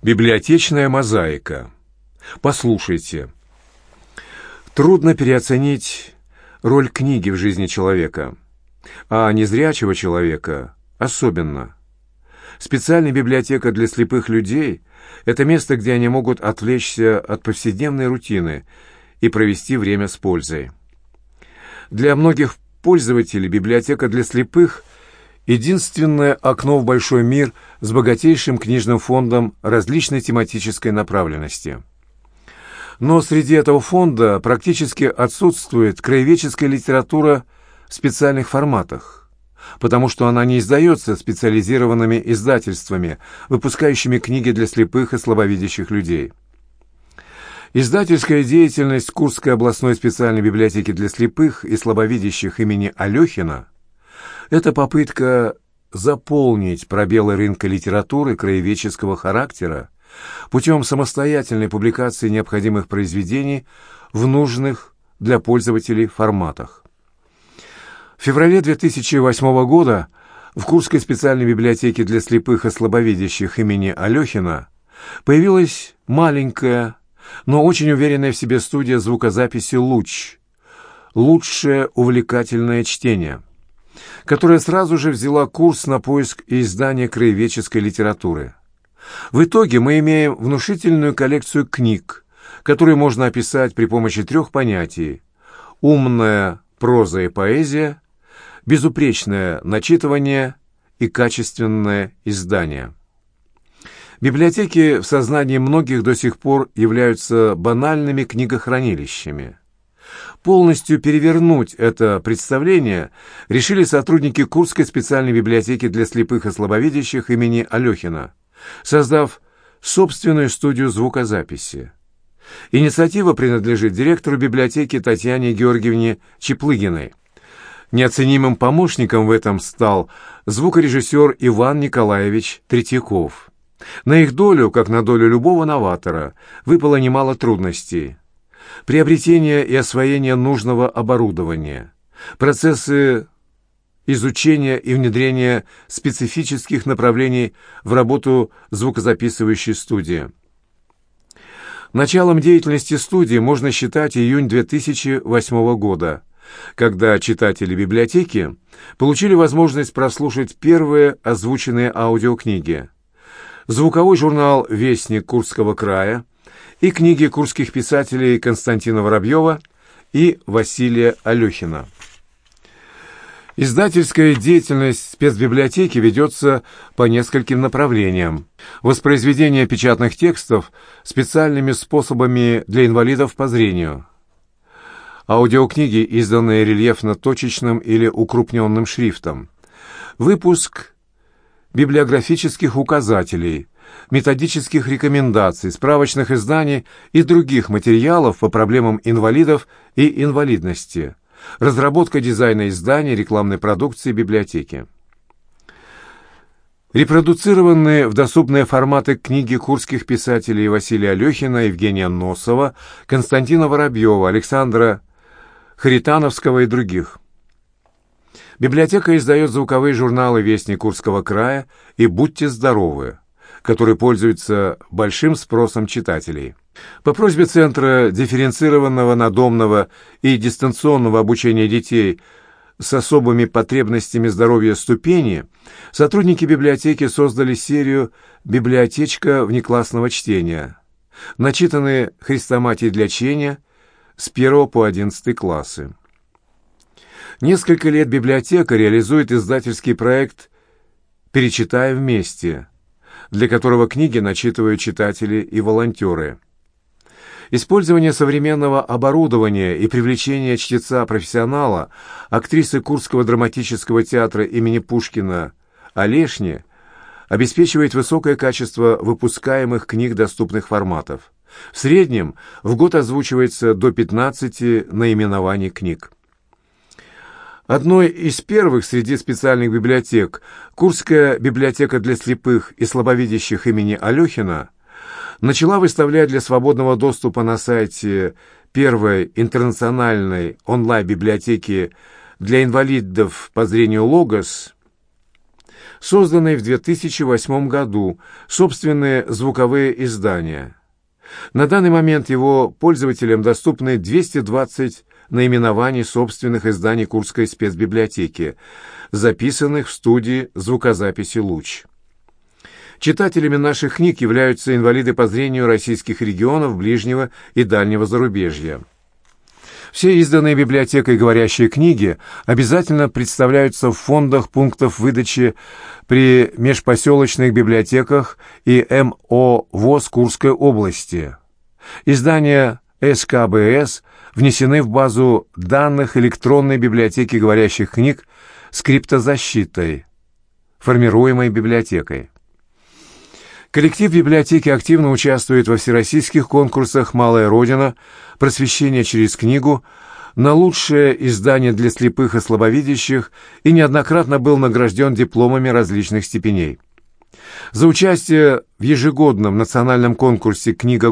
Библиотечная мозаика. Послушайте. Трудно переоценить роль книги в жизни человека, а незрячего человека особенно. Специальная библиотека для слепых людей – это место, где они могут отвлечься от повседневной рутины и провести время с пользой. Для многих пользователей библиотека для слепых – единственное окно в большой мир с богатейшим книжным фондом различной тематической направленности. Но среди этого фонда практически отсутствует краеведческая литература в специальных форматах, потому что она не издается специализированными издательствами, выпускающими книги для слепых и слабовидящих людей. Издательская деятельность Курской областной специальной библиотеки для слепых и слабовидящих имени Алехина – это попытка заполнить пробелы рынка литературы краеведческого характера путем самостоятельной публикации необходимых произведений в нужных для пользователей форматах. В феврале 2008 года в Курской специальной библиотеке для слепых и слабовидящих имени Алехина появилась маленькая, но очень уверенная в себе студия звукозаписи «Луч» – лучшее увлекательное чтение, которая сразу же взяла курс на поиск и издание краеведческой литературы. В итоге мы имеем внушительную коллекцию книг, которые можно описать при помощи трех понятий: умная проза и поэзия, безупречное начитывание и качественное издание. Библиотеки в сознании многих до сих пор являются банальными книгохранилищами. Полностью перевернуть это представление решили сотрудники Курской специальной библиотеки для слепых и слабовидящих имени Алехина, создав собственную студию звукозаписи. Инициатива принадлежит директору библиотеки Татьяне Георгиевне Чеплыгиной. Неоценимым помощником в этом стал звукорежиссер Иван Николаевич Третьяков. На их долю, как на долю любого новатора, выпало немало трудностей. Приобретение и освоение нужного оборудования, процессы изучения и внедрения специфических направлений в работу звукозаписывающей студии. Началом деятельности студии можно считать июнь 2008 года, когда читатели библиотеки получили возможность прослушать первые озвученные аудиокниги. Звуковой журнал «Вестник Курского края» и книги курских писателей Константина Воробьева и Василия Алехина. Издательская деятельность спецбиблиотеки ведется по нескольким направлениям. Воспроизведение печатных текстов специальными способами для инвалидов по зрению. Аудиокниги, изданные рельефно-точечным или укрупненным шрифтом. Выпуск библиографических указателей, методических рекомендаций, справочных изданий и других материалов по проблемам инвалидов и инвалидности, разработка дизайна изданий, рекламной продукции библиотеки. Репродуцированные в доступные форматы книги курских писателей Василия Алехина, Евгения Носова, Константина Воробьева, Александра Харитановского и других. Библиотека издает звуковые журналы «Вестник Курского края» и «Будьте здоровы», которые пользуются большим спросом читателей. По просьбе Центра дифференцированного надомного и дистанционного обучения детей с особыми потребностями здоровья ступени сотрудники библиотеки создали серию «Библиотечка внеклассного чтения», начитанные хрестоматии для чтения с 1 по 11 классы. Несколько лет библиотека реализует издательский проект «Перечитая вместе», для которого книги начитывают читатели и волонтеры. Использование современного оборудования и привлечение чтеца-профессионала, актрисы Курского драматического театра имени Пушкина Олешни, обеспечивает высокое качество выпускаемых книг доступных форматов. В среднем в год озвучивается до 15 наименований книг. Одной из первых среди специальных библиотек Курская библиотека для слепых и слабовидящих имени Алехина начала выставлять для свободного доступа на сайте первой интернациональной онлайн-библиотеки для инвалидов по зрению «Логос» Созданные в 2008 году собственные звуковые издания. На данный момент его пользователям доступны 220 наименований собственных изданий Курской спецбиблиотеки, записанных в студии звукозаписи «Луч». Читателями наших книг являются инвалиды по зрению российских регионов ближнего и дальнего зарубежья. Все изданные библиотекой говорящие книги обязательно представляются в фондах пунктов выдачи при межпоселочных библиотеках и МО ВОС Курской области. Издания СКБС внесены в базу данных электронной библиотеки говорящих книг с криптозащитой, формируемой библиотекой. Коллектив библиотеки активно участвует во всероссийских конкурсах «Малая Родина», «Просвещение через книгу», на лучшее издание для слепых и слабовидящих и неоднократно был награжден дипломами различных степеней. За участие в ежегодном национальном конкурсе «Книга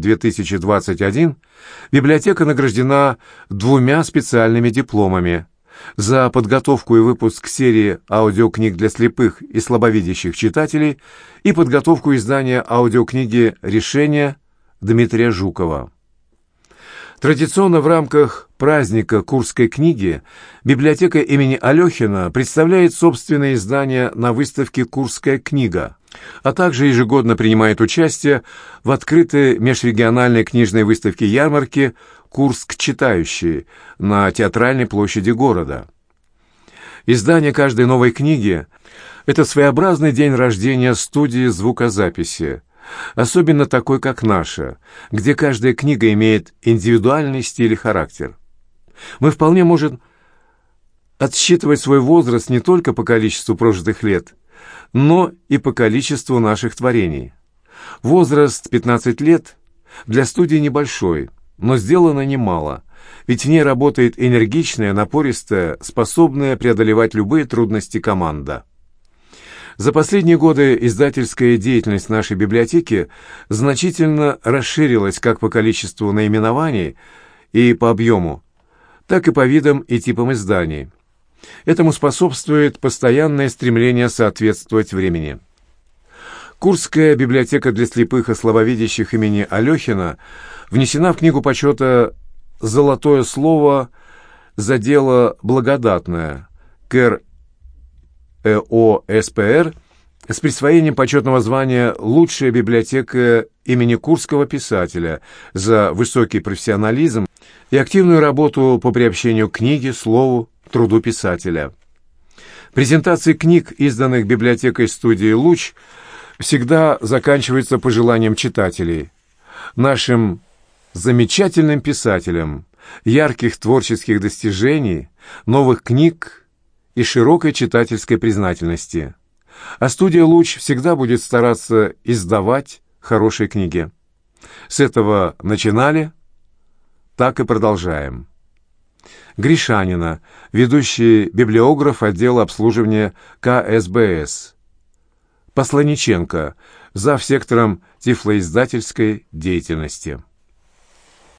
года-2021» библиотека награждена 2 специальными дипломами: за подготовку и выпуск серии аудиокниг для слепых и слабовидящих читателей и подготовку издания аудиокниги «Решение» Дмитрия Жукова. Традиционно в рамках праздника Курской книги библиотека имени Алехина представляет собственное издание на выставке «Курская книга», а также ежегодно принимает участие в открытой межрегиональной книжной выставке-ярмарке «Курск читающий» на Театральной площади города. Издание каждой новой книги – это своеобразный день рождения студии звукозаписи, особенно такой, как наша, где каждая книга имеет индивидуальный стиль и характер. Мы вполне можем отсчитывать свой возраст не только по количеству прожитых лет, но и по количеству наших творений. Возраст 15 лет для студии небольшой, но сделано немало, ведь в ней работает энергичная, напористая, способная преодолевать любые трудности команда. За последние годы издательская деятельность нашей библиотеки значительно расширилась как по количеству наименований и по объему, так и по видам и типам изданий. Этому способствует постоянное стремление соответствовать времени. Курская библиотека для слепых и слабовидящих имени Алехина внесена в книгу почета «Золотое слово за дело благодатное» КР ЭО-СПР с присвоением почетного звания «Лучшая библиотека имени курского писателя» за высокий профессионализм и активную работу по приобщению к книге, слову, труду писателя. Презентации книг, изданных библиотекой студии «Луч», всегда заканчиваются пожеланием читателей: нашим замечательным писателям ярких творческих достижений, новых книг и широкой читательской признательности. А студия «Луч» всегда будет стараться издавать хорошие книги. С этого начинали, так и продолжаем. Гришанина, ведущий библиограф отдела обслуживания КСБС. Посланиченко, зав. Сектором тифлоиздательской деятельности.